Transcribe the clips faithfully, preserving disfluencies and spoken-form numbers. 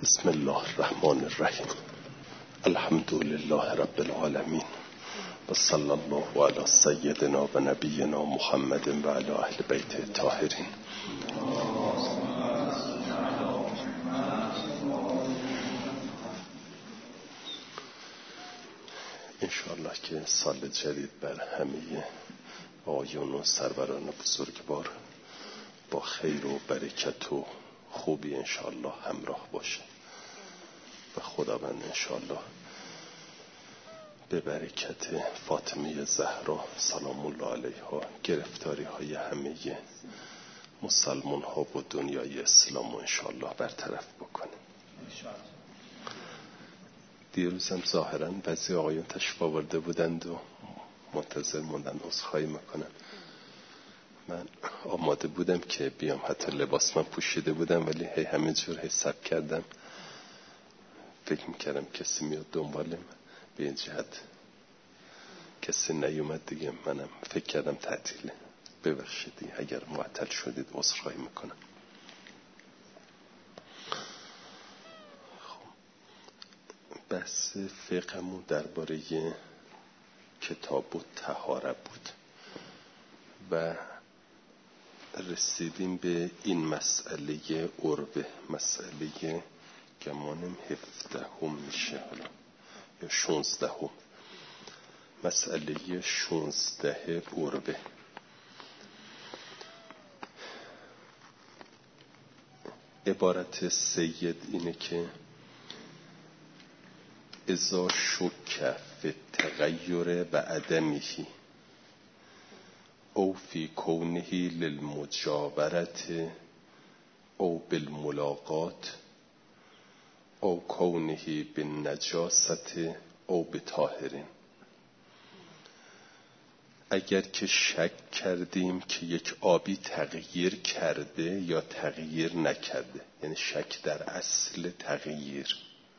بسم الله الرحمن الرحیم. الحمد لله رب العالمین و صلی الله علی سیدنا و نبینا محمد و علی اهل بیت الطاهرین. انشاءالله که سال جدید بر همه آیون و سروران بزرگوار با خیر و برکت و خوبی انشاءالله همراه باشه و خداوند انشاءالله به برکت فاطمه زهرا سلام الله علیها گرفتاری های همه مسلمان ها و دنیای اسلام و انشاءالله برطرف بکنه. دیروزم ظاهرا بعضی آقایون تشریف آورده بودند و منتظر موندن، عذرخواهی میکنم. من آماده بودم که بیام، حتی لباس من پوشیده بودم ولی هی همه جور حساب کردم، فکر میکردم کسی میاد دنبالم، به این جهت کسی نیومد دیگه. منم فکر کردم تعطیله، ببخشید اگر معطل شدید، عذرخواهی میکنم. بحث فقهمون درباره کتاب الطهاره بود و رسیدیم به این مسئله عربه، مسئله گمانم هفدهم میشه حالا یا شونزدهم، مسئله شونزده عربه. عبارت سید اینه که اذا شک فی التغیر و عدمه او فی کونه للمجاورت او بالملاقات او کونه بالنجاست او بطاهرین. اگر که شک کردیم که یک آبی تغییر کرده یا تغییر نکرده، یعنی شک در اصل تغییر،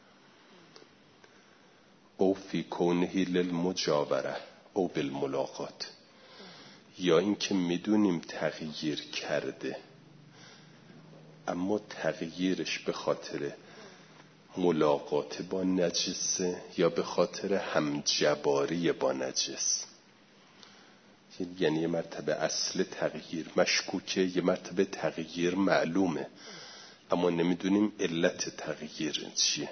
او فی کونه للمجاوره او بالملاقات، یا اینکه میدونیم تغییر کرده اما تغییرش به خاطر ملاقات با نجسه یا به خاطر همجباری با نجس، یعنی یه مرتبه اصل تغییر مشکوکه، یه مرتبه تغییر معلومه اما نمیدونیم علت تغییر چیه.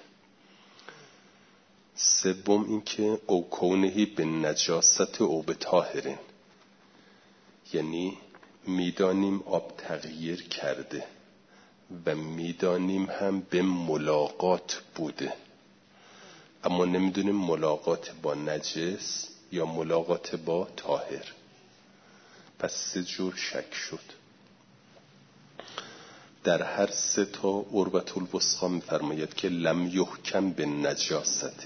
سوم اینکه او کونهی به نجاست او به طاهرین، یعنی میدانیم آب تغییر کرده و میدانیم هم به ملاقات بوده اما نمیدونیم ملاقات با نجس یا ملاقات با طاهر. پس سه جور شک شد. در هر سه تا عربة الوثقی میفرماید که لم یحکم به نجاست،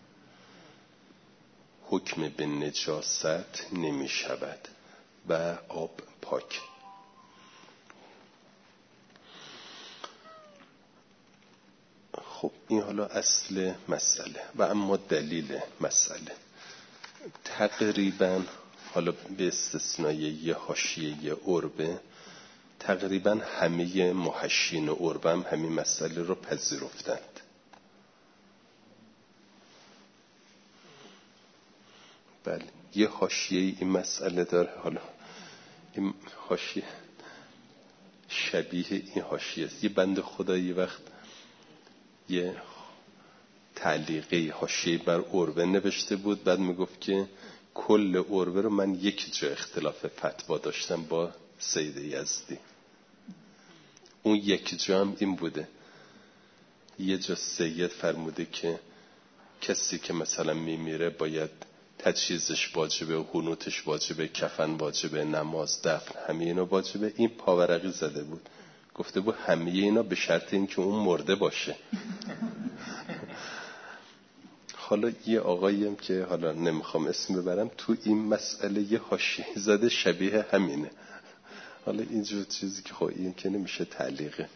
حکم به نجاست نمی شود و آب پاک. خب این حالا اصل مسئله و اما دلیل مسئله. تقریبا حالا به استثنای یه حاشیه عربه تقریبا همه محشین عربه هم همین مسئله رو پذیرفتند. بله یه حاشیه این مسئله داره، حالا این حاشیه شبیه این حاشیه است. یه بند خدایی وقت یه تعلیقی حاشیه بر عربه نوشته بود، بعد میگفت که کل عربه رو من یک جا اختلاف فتوا داشتم با سید یزدی. اون یک جا هم این بوده، یه جا سید فرموده که کسی که مثلا میمیره باید تجهیزش واجبه، قنوتش واجبه، کفن واجبه، نماز، دفن، همه اینا واجبه. این پاورقی زده بود، گفته بود همه اینا به شرط این که اون مرده باشه. حالا یه آقاییم که حالا نمیخوام اسم ببرم تو این مسئله یه حاشیه زده شبیه همینه. حالا اینجور چیزی که خب این که نمیشه تعلیقه.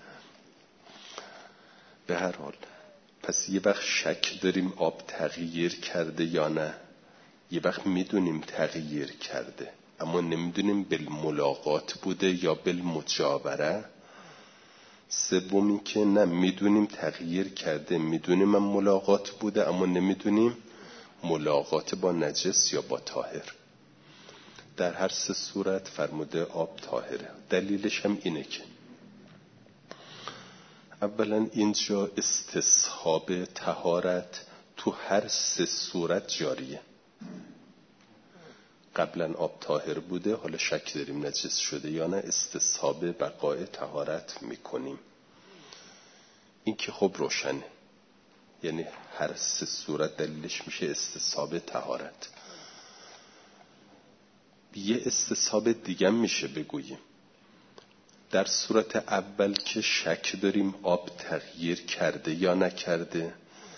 به هر حال پس یه وقت شک داریم آب تغییر کرده یا نه، یه وقت میدونیم تغییر کرده اما نمیدونیم بالملاقات بوده یا بالمجاوره سومی که نه میدونیم تغییر کرده، میدونیم من ملاقات بوده اما نمیدونیم ملاقات با نجس یا با طاهر. در هر سه صورت فرموده آب طاهره. دلیلش هم اینه که اولا اینجا استصحاب طهارت تو هر سه صورت جاریه. قبلا آب طاهر بوده، حالا شک داریم نجس شده یا نه، استصحاب بقای طهارت میکنیم. این که خب روشنه، یعنی هر سه صورت دلیلش میشه استصحاب طهارت. یه استصحاب دیگه میشه بگوییم در صورت اول که شک داریم آب تغییر کرده یا نکرده،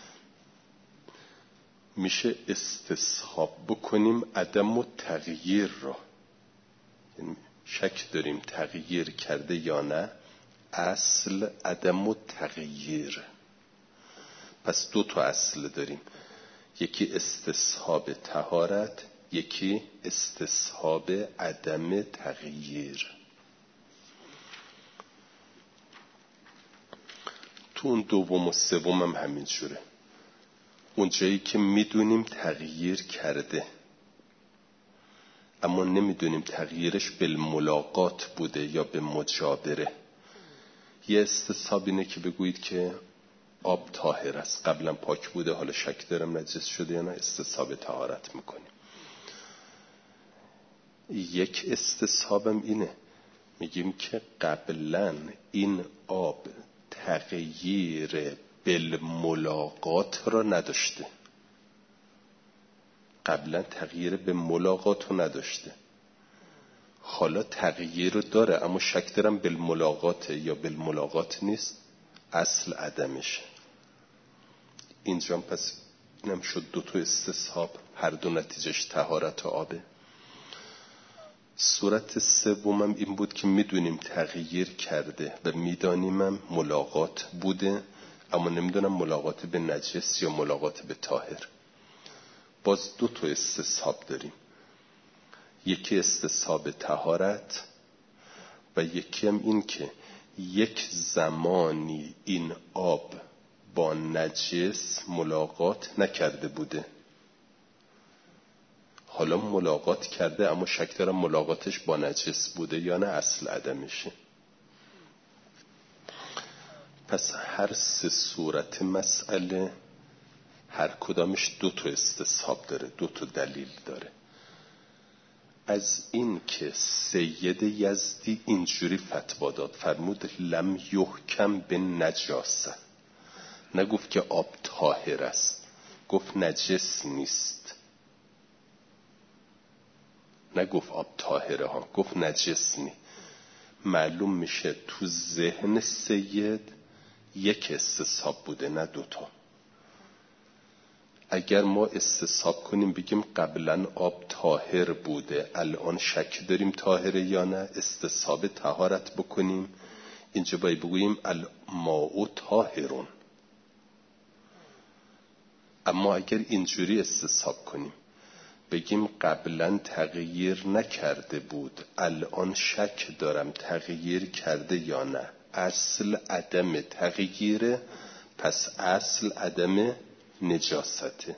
میشه استصحاب بکنیم عدم و تغییر رو. یعنی شک داریم تغییر کرده یا نه، اصل عدم و تغییر. پس دو تا اصل داریم، یکی استصحاب طهارت، یکی استصحاب عدم تغییر. تو اون دوم و سوم هم همین جوره. اون جایی که میدونیم تغییر کرده اما نمیدونیم تغییرش بالملاقات بوده یا به مجابره، یه استصحاب اینه که بگویید که آب طاهر است، قبلا پاک بوده حالا شک دارم نجس شده یا نه، استصحاب طهارت میکنیم. یک استصحابم اینه، میگیم که قبلا این آب تغییر بالملاقات را نداشته، قبلا تغییر به ملاقات رو نداشته، حالا تغییر رو داره اما شک دارم بالملاقات یا بالملاقات نیست، اصل عدمشه. اینجا پس اینم شد دو تا استصحاب، هر دو نتیجهش طهارت آبه. صورت سومم این بود که میدونیم تغییر کرده و میدانیمم ملاقات بوده اما نمیدونم ملاقات به نجس یا ملاقات به طاهر. باز دو تا استصحاب داریم، یکی استصحاب طهارت و یکی هم این که یک زمانی این آب با نجس ملاقات نکرده بوده، حالا ملاقات کرده اما شک دارم ملاقاتش با نجس بوده یا نه، اصل عدمشه. پس هر سه صورت مسئله هر کدامش دو تا استصحاب داره، دو تا دلیل داره. از این که سید یزدی اینجوری فتوا داد، فرمود لم یحکم به نجاسه، نگفت که آب طاهر است، گفت نجس نیست، نگفت آب طاهره ها، گفت نجس نی. معلوم میشه تو ذهن سید یک استصحاب بوده نه دوتا. اگر ما استصحاب کنیم بگیم قبلا آب طاهر بوده الان شک داریم طاهره یا نه، استصحاب طهارت بکنیم، اینجا باید بگوییم الماء طاهرون. اما اگر اینجوری استصحاب کنیم بگیم قبلا تغییر نکرده بود الان شک دارم تغییر کرده یا نه، اصل عدم تغییره، پس اصل عدم نجاسته،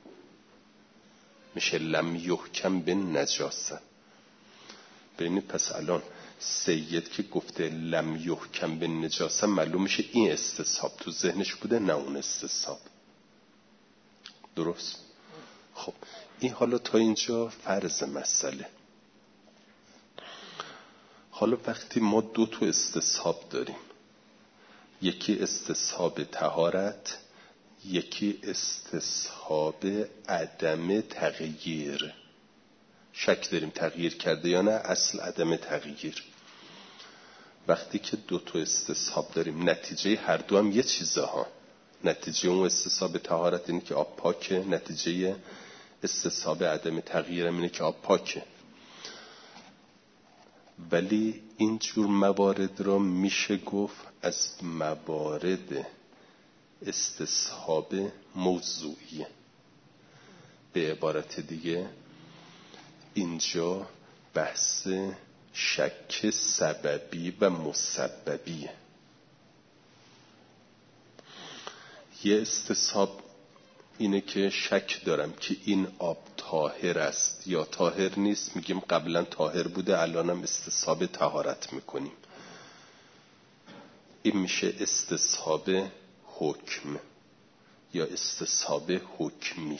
میشه لم یحکم به نجاسه. ببینید پس الان سید که گفته لم یحکم به نجاسه معلوم میشه این استصحاب تو ذهنش بوده نه اون استصحاب. درست؟ خب این حالا تا اینجا فرض مسئله. حالا وقتی ما دو تا استصحاب داریم، یکی استصحاب طهارت، یکی استصحاب عدم تغییر، شک داریم تغییر کرده یا نه، اصل عدم تغییر. وقتی که دو تا استصحاب داریم نتیجه هر دو هم یه چیزه ها، نتیجه اون استصحاب طهارت اینه که آب پاکه، نتیجه استصحاب عدم تغییر اینه که آب پاکه. ولی این جور موارد را میشه گفت از موارد استصحاب موضوعیه. به عبارت دیگه اینجا بحث شک سببی و مسببیه. یه استصحاب اینه که شک دارم که این آب طاهر است یا طاهر نیست، میگیم قبلا طاهر بوده الانم استصحاب طهارت میکنیم. این میشه استصحاب حکم یا استصحاب حکمی.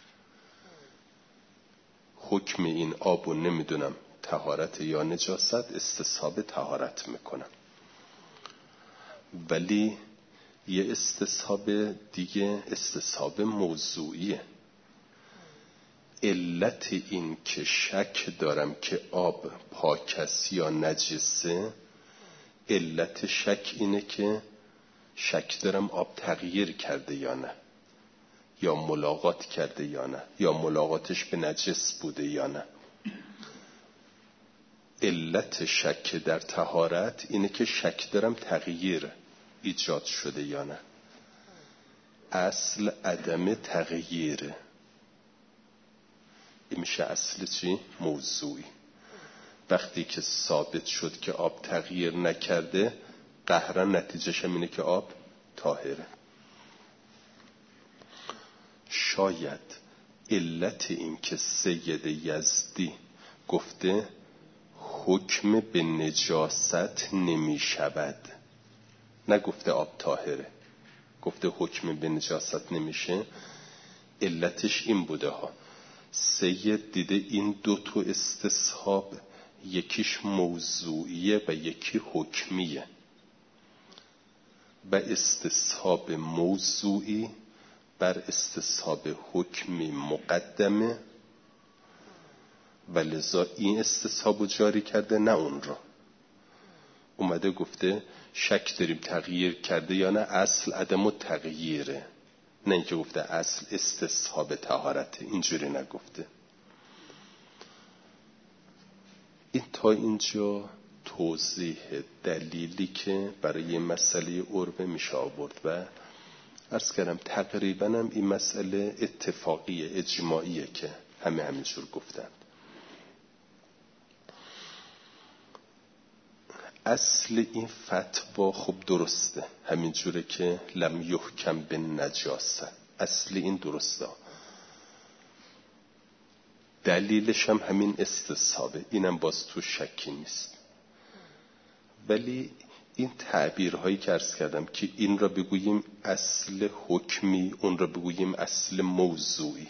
حکم این آبو نمیدونم طهارت یا نجاست، استصحاب طهارت میکنم. ولی یه استصحاب دیگه استصحاب موضوعیه. علت این که شک دارم که آب پاک است یا نجسه، علت شک اینه که شک دارم آب تغییر کرده یا نه، یا ملاقات کرده یا نه، یا ملاقاتش به نجس بوده یا نه. علت شک در طهارت اینه که شک دارم تغییر ایجاد شده یا نه. اصل عدم تغییره. این میشه اصل چی؟ موضوعی. وقتی که ثابت شد که آب تغییر نکرده، قهرا نتیجهش هم اینه که آب طاهره. شاید علت این که سید یزدی گفته حکم به نجاست نمی شود، نگفته آب طاهره، گفته حکم به نجاست نمیشه، علتش این بوده ها. سید دیده این دو تا استصحاب یکیش موضوعیه و یکی حکمیه، و استصحاب موضوعی بر استصحاب حکمی مقدمه و لذا این استصحابو جاری کرده نه اون را. اومده گفته شک داریم تغییر کرده یا نه، اصل عدم تغییره، نه اینکه گفته اصل استصحاب طهارته. اینجوری نگفته. این تا اینجا توضیح دلیلی که برای مسئله عربه میشه آورد و عرض کردم تقریبا هم این مسئله اتفاقیه، اجماعیه که همه همینجور گفتند. اصل این فتوا خب درسته، همینجوره که لم یحکم به نجاسه، اصل این درسته. دلیلش هم همین استصحابه، اینم باز تو شکی نیست. ولی این تعبیرهایی که عرض کردم که این را بگوییم اصل حکمی، اون را بگوییم اصل موضوعی،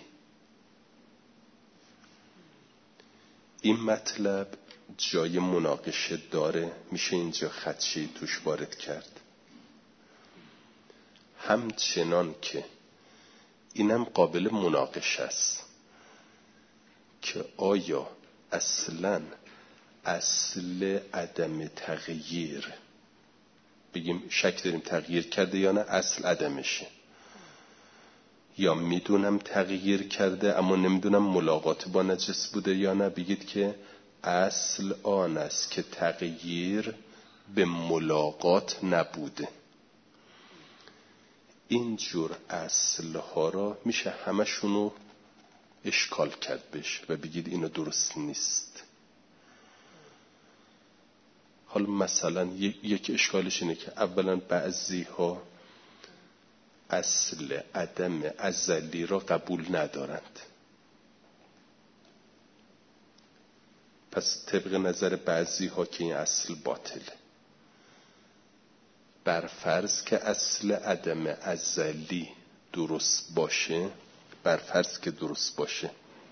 این مطلب جای مناقشه داره، میشه اینجا خدشه‌ای توش وارد کرد. همچنان که اینم قابل مناقشه است که آیا اصلاً اصل عدم تغییر، بگیم شک داریم تغییر کرده یا نه، اصل عدمشه، یا میدونم تغییر کرده اما نمیدونم ملاقات با نجس بوده یا نه، بگید که اصل آن است که تغییر به ملاقات نبوده. اینجور اصلها را میشه همشونو اشکال کرد بهش و بگید اینو درست نیست. حالا مثلا یک اشکالش اینه که اولا بعضی ها اصل عدم ازلی را قبول ندارند، پس طبق نظر بعضی ها که این اصل باطله. بر فرض که اصل عدم ازلی درست باشه، بر فرض که درست باشه،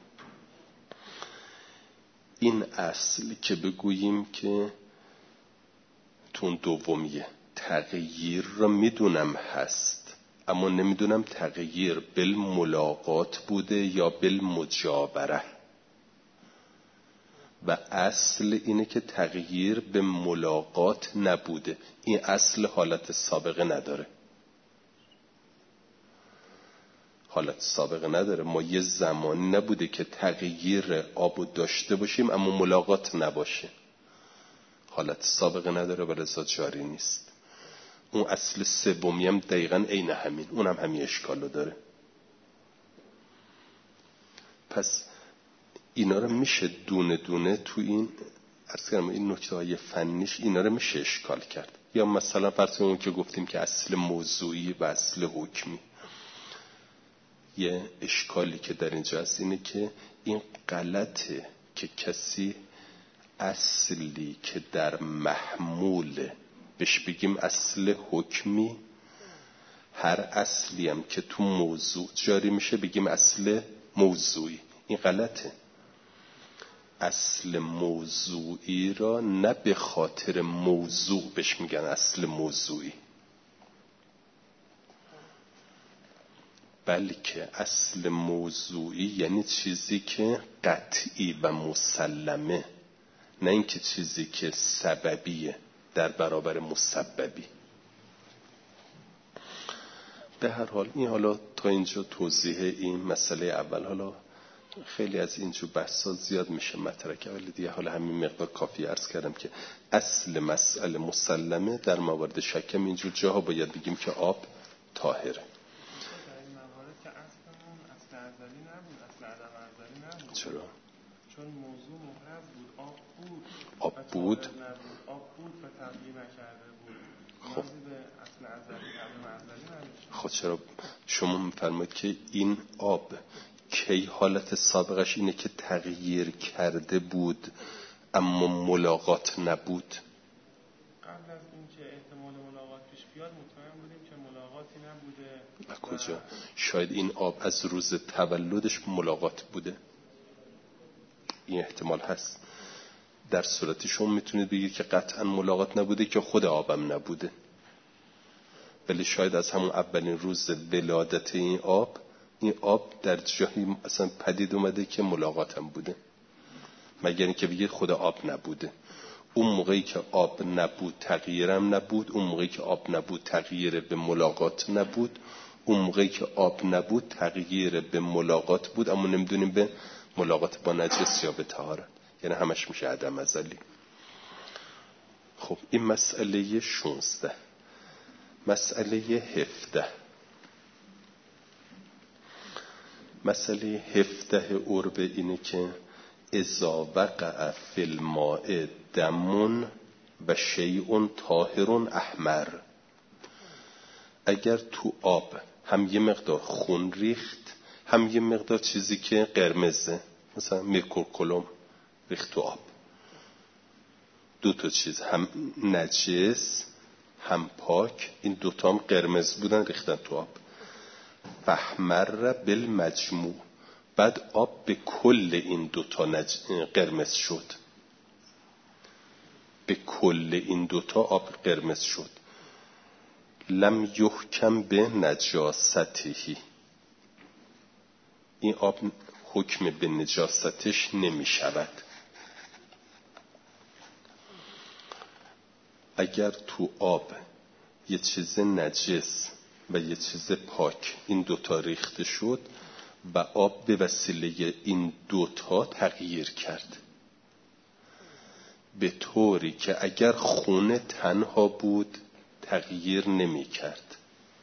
این اصل که بگوییم که تون دومیه، تغییر را میدونم هست اما نمیدونم تغییر بالملاقات بوده یا بالمجاوره، و اصل اینه که تغییر به ملاقات نبوده. این اصل حالت سابقه نداره، حالت سابقه نداره. ما یه زمانی نبوده که تغییر آبو داشته باشیم اما ملاقات نباشه، حالت سابقه نداره و لذا جاری نیست. اون اصل سومی هم دقیقاً عین همین، اونم همین اشکالو داره. پس اینا رو میشه دونه دونه تو این عرض کردم این نکته های فنیش اینا رو میشه اشکال کرد. یا مثلا فرض کنیم که گفتیم که اصل موضوعی و اصل حکمی، یه اشکالی که در اینجا هست اینه که این غلطه که کسی اصلی که در محموله بهش بگیم اصل حکمی، هر اصلی هم که تو موضوع جاری میشه بگیم اصل موضوعی. این غلطه. اصل موضوعی را نه به خاطر موضوع بهش میگن اصل موضوعی، بلکه اصل موضوعی یعنی چیزی که قطعی و مسلمه، نه اینکه چیزی که سببیه در برابر مسببی. به هر حال این حالا تا اینجا توضیح این مسئله اول. حالا خیلی از اینجور بحثا زیاد میشه مطرح کرد، ولی دیگه حالا همین مقدار کافی عرض کردم که اصل مسئله مسلمه. در موارد شکم اینجور جاها باید بگیم که آب طاهره. چرا؟ چون موضوع محرز بود، آب بود، آب بود آب بود و تغییر نکرده بود. خب به اصل ازلی عدم ازلی نمیشه. خب چرا شما میفرمایید که این آب کی حالت سابقش اینه که تغییر کرده بود اما ملاقات نبود؟ قبل از اینکه احتمال ملاقات پیش بیاد مطمئن بودیم که ملاقاتی نبوده. و کجا؟ شاید این آب از روز تولدش ملاقات بوده، این احتمال هست. در صورتی شما میتونید بگید که قطعا ملاقات نبوده که خود آبم نبوده، ولی شاید از همون اولین روز ولادت این آب، این آب در جایی اصلا پدید اومده که ملاقاتم بوده، مگر اینکه بگید خود آب نبوده. اون موقعی که آب نبود تغییرم نبود، اون موقعی که آب نبود تغییر به ملاقات نبود، اون موقعی که آب نبود تغییر به ملاقات بود، اما نمیدونیم به ملاقات با نجس یا به طهارت، یعنی همش میشه عدم ازلی. خب این مسئله شانزده. مسئله هفده. مسئله هفده عربه اینه که اذا وقع فی الماء دم و شیء طاهر احمر، اگر تو آب هم یه مقدار خون ریخت هم یه مقدار چیزی که قرمزه، مثلا میرکورکلوم ریخت تو آب، دو تا چیز هم نجس هم پاک، این دوتا هم قرمز بودن ریختن تو آب، فاحمر بالمجموع، بعد آب به کل این دوتا نج... قرمز شد، به کل این دوتا آب قرمز شد، لم یحکم به نجاستهی، این آب حکم به نجاستش نمی شود. اگر تو آب یه چیز نجس و یه چیز پاک این دوتا ریخته شد و آب به وسیله این دوتا تغییر کرد، به طوری که اگر خون تنها بود تغییر نمی کرد،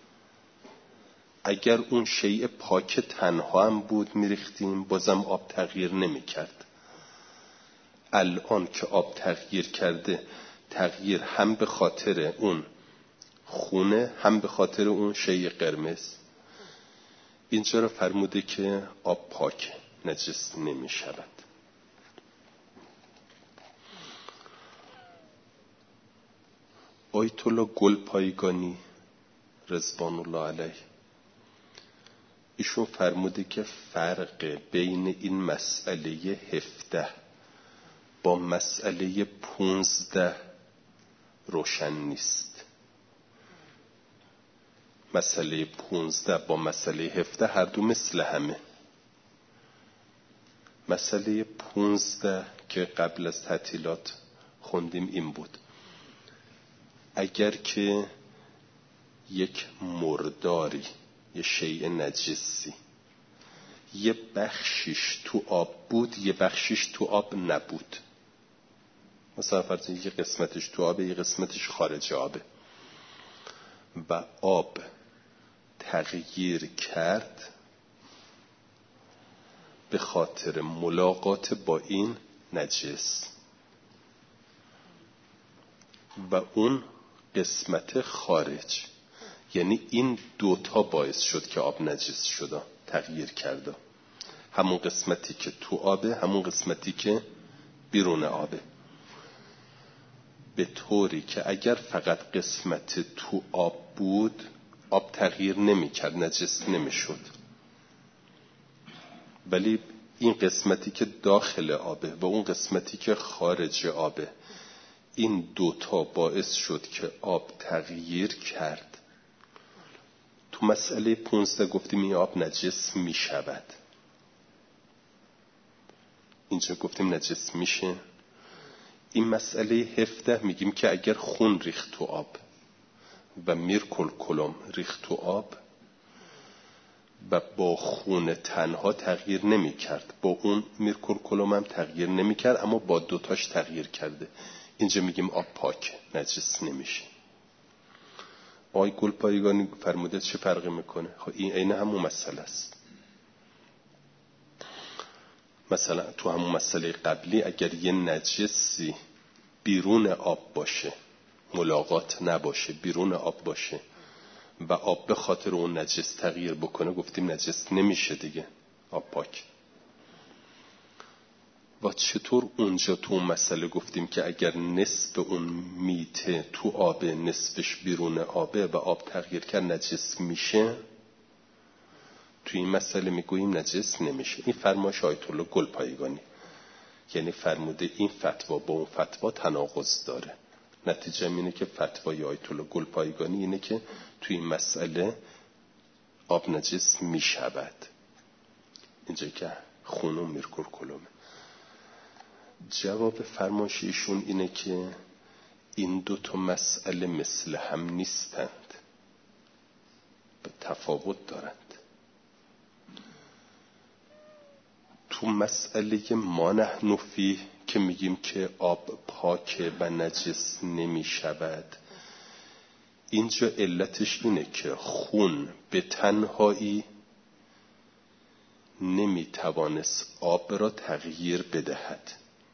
اگر اون شیء پاک تنها هم بود میریختیم بازم آب تغییر نمی کرد. الان که آب تغییر کرده، تغییر هم به خاطر اون خونه هم به خاطر اون شیء قرمز. اینجا رو فرموده که آب پاک نجس نمی شود. آیت الله گلپایگانی رضوان الله علیه ایشون فرموده که فرق بین این مسئله هفده با مسئله پونزده روشن نیست. مسئله پونزده با مسئله هفده هر دو مثل همه. مسئله پونزده که قبل از تعطیلات خوندیم این بود: اگر که یک مرداری، یه شیء نجسی، یه بخشش تو آب بود یه بخشش تو آب نبود، مثلا فرض یه قسمتش تو آبه یه قسمتش خارج آبه و آب تغییر کرد به خاطر ملاقات با این نجس و اون قسمت خارج، یعنی این دوتا باعث شد که آب نجس شد. تغییر کرده، همون قسمتی که تو آبه، همون قسمتی که بیرون آبه، به طوری که اگر فقط قسمت تو آب بود آب تغییر نمی کرد، نجس نمی شد، ولی این قسمتی که داخل آبه و اون قسمتی که خارج آبه، این دوتا باعث شد که آب تغییر کرد. تو مسئله پونزده گفتیم این آب نجس می شود، اینجا گفتیم نجس میشه. این مسئله هفده میگیم که اگر خون ریخت تو آب و میرکل کلم ریخت تو آب و با خون تنها تغییر نمی کرد، با اون میرکل کلم هم تغییر نمی کرد، اما با دوتاش تغییر کرده، اینجا میگیم آب پاک، نجس نمیشه. آقای گلپایگانی فرموده چه فرقی میکنه؟ خب این عین همون مسئله است. مثلا تو همون مسئله قبلی اگر یه نجسی بیرون آب باشه، ملاقات نباشه، بیرون آب باشه و آب به خاطر اون نجس تغییر بکنه، گفتیم نجس نمیشه دیگه، آب پاک. و چطور اونجا تو اون مسئله گفتیم که اگر نصف اون میته تو آبه، نصفش بیرون آبه و آب تغییر کرد نجس میشه، تو این مسئله میگوییم نجس نمیشه. این فرمایش آیت الله گلپایگانی، یعنی فرموده این فتوا با اون فتوا تناقض داره. نتیجه اینه که فتوای آیت الله گلپایگانی اینه که تو این مسئله آب نجس میشود، اینجا که خون و میرکل کلمه. جواب فرمایش ایشون اینه که این دو تا مسئله مثل هم نیستند، به تفاوت دارند. تو مسئله ما نحن فیه که میگیم که آب پاکه و نجس نمی شود، اینجا علتش اینه که خون به تنهایی نمی توانست آب را تغییر بدهد.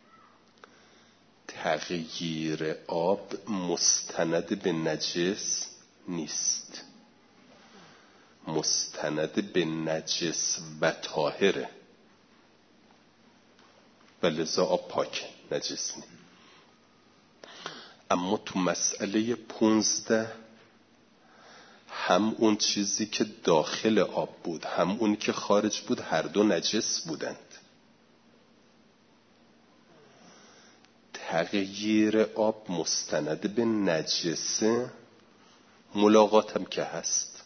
تغییر آب مستند به نجس نیست، مستند به نجس و طاهره، و لذا آب پاک، نجس نی. اما تو مسئله پونزده هم اون چیزی که داخل آب بود هم اونی که خارج بود هر دو نجس بودند. تغییر آب مستند به نجسه، ملاقات هم که هست.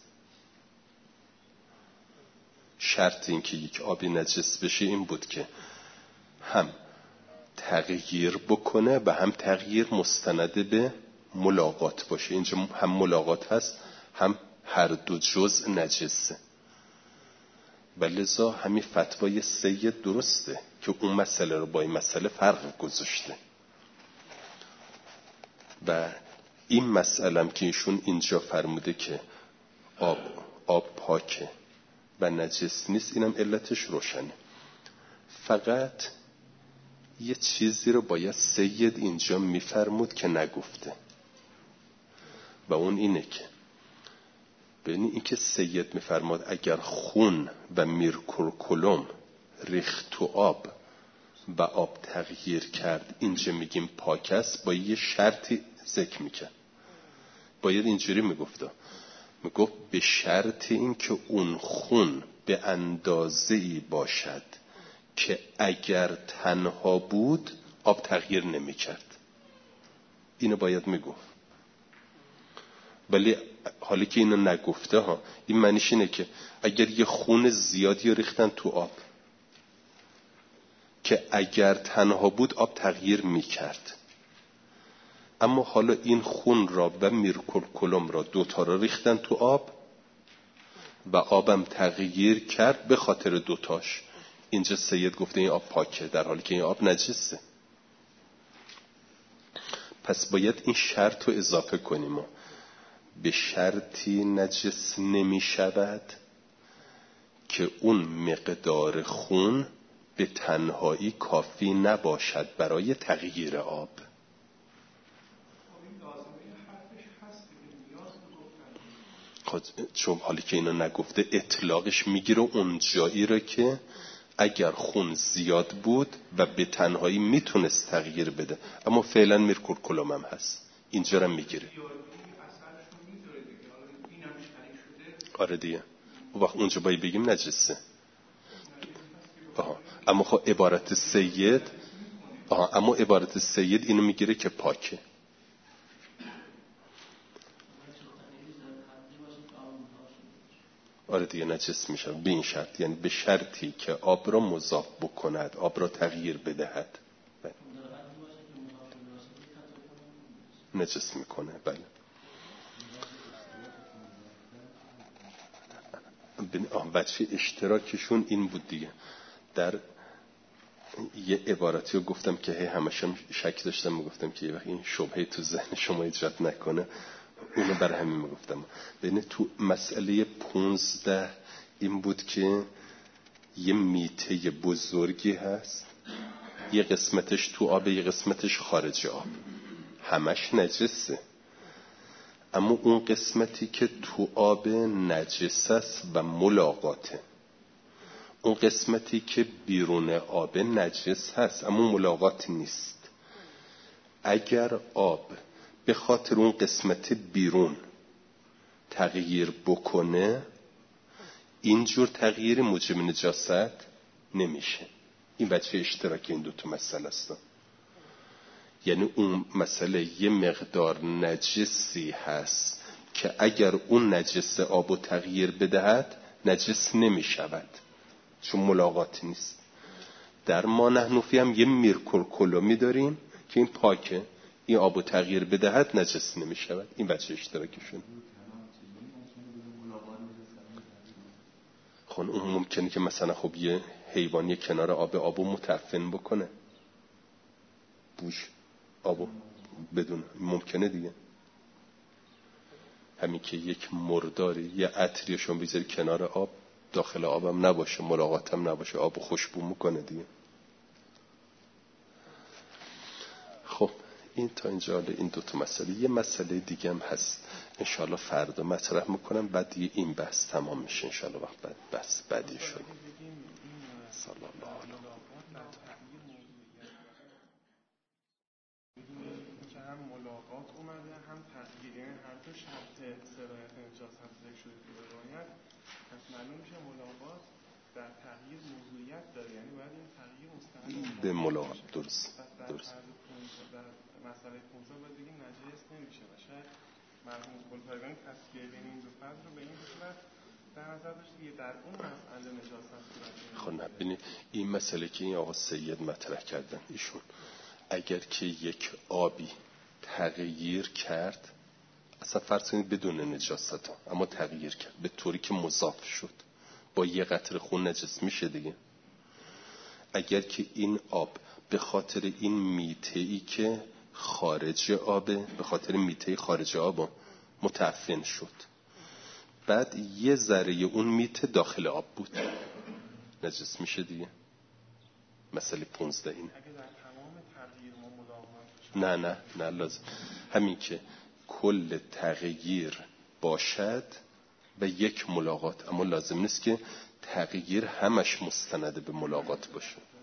شرط این که یک آبی نجس بشه این بود که هم تغییر بکنه و هم تغییر مستند به ملاقات باشه. اینجا هم ملاقات هست هم هر دو جزء نجسه، و لذا همین فتوای سید درسته که اون مسئله رو با این مسئله فرق گذاشته. و این مسئله هم که ایشون اینجا فرموده که آب آب پاکه و نجس نیست، اینم علتش روشنه. فقط یه چیزی رو باید سید اینجا میفرمود که نگفته، و اون اینه که ببینید این که سید میفرماد اگر خون و میرکل ریخت تو آب و آب تغییر کرد اینجا میگیم پاک است، با یه شرطی ذکر میکرد. باید اینجوری میگفت، میگفت به شرط این که اون خون به اندازه‌ای باشد که اگر تنها بود آب تغییر نمیکرد. اینو باید میگفت. ولی حالی که اینو نگفته ها، این معنیش اینه که اگر یه خون زیادی ریختن تو آب که اگر تنها بود آب تغییر میکرد، اما حالا این خون را و میرکل کلم را دوتا را ریختن تو آب و آبم تغییر کرد به خاطر دوتاش، اینجا سید گفته این آب پاکه، در حالی که این آب نجسه. پس باید این شرط رو اضافه کنیم، به شرطی نجس نمی شود که اون مقدار خون به تنهایی کافی نباشد برای تغییر آب. چون حالی که اینو نگفته اطلاقش میگیره اون جایی رو که اگر خون زیاد بود و به تنهایی میتونست تغییر بده، اما فعلا میرکورکولوم هم هست، اینجا رو میگیره. آره دیگه، اون وقت اونجا باید بگیم نجسه. آها. اما خب عبارت سید آها. اما عبارت سید اینو میگیره که پاکه. آره دیگه نجس میشه به این شرط، یعنی به شرطی که آب را مضاف بکند، آب را تغییر بدهد بله. نجس میکنه بله. وجه اشتراکشون این بود دیگه. در یه عبارتی رو گفتم که هی همشم شک داشتم، میگفتم که یه وقت این شبهه تو ذهن شما ایجاد نکنه، اونو بر همین میگفتم. ببین تو مسئله پونزده این بود که یه میته بزرگی هست، یه قسمتش تو آب یه قسمتش خارج آب، همش نجسه، اما اون قسمتی که تو آب نجس است و ملاقاته، اون قسمتی که بیرون آب نجس هست اما ملاقات نیست. اگر آب به خاطر اون قسمت بیرون تغییر بکنه، اینجور تغییر موجب نجاست نمیشه. این وجه اشتراک این دو تا مسئله است. یعنی اون مسئله یه مقدار نجسی هست که اگر اون نجس آبو تغییر بدهد نجس نمیشود چون ملاقات نیست. در ما نحنوفی هم یه میرکورکولومی داریم که این پاکه، این آبو تغییر بدهد نجس نمیشود. این وجه اشتراکشون. خب اون ممکنه که مثلا خب یه حیوانی کنار آب آبو متعفن بکنه، بوش آبو بدون، ممکنه دیگه. همین که یک مرداری یه عطری شما بذاری کنار آب، داخل آبم نباشه، ملاقاتم نباشه، آبو خوشبو میکنه دیگه. خب این تا اینجا این دو تا مسئله. یه مسئله دیگه هم هست انشالله فردا مطرح میکنم، بعد دیگه این بحث تمام میشه انشالله. وقت بعد بحث بعدی شد. صلی الله علیه و که هم ملاقات اومده هم تغییر، یعنی هر دو شرط سرایت نجاست ذکر شده تو روایت. پس معلوم میشه ملاقات در تغییر موضوعیت داره، یعنی باید این تغییر مستقیم به ملاقات. درست درست. در مسئله پونزده باید بگیم نجس نمیشه و شاید مرحوم گلپایگانی تصفیه بین این دو فصل رو به این صورت در نظر داشت که در اون مسئله نجاست صورت نمیشه. خب نبینید این مسئله که این آقا سید مطرح کردن ایشون، اگر که یک آبی تغییر کرد، اصلا فرض کنید بدون نجاست ها، اما تغییر کرد به طوری که مضاف شد، با یه قطره خون نجس میشه دیگه. اگر که این آب به خاطر این میته‌ای که خارج آبه، به خاطر میته خارج آب متعفن شد، بعد یه ذره اون میته داخل آب بود، نجس میشه دیگه. مسئله پونزده اینه. نه نه نه لازم همین که کل تغییر باشد و یک ملاقات، اما لازم نیست که تغییر همش مستند به ملاقات باشه.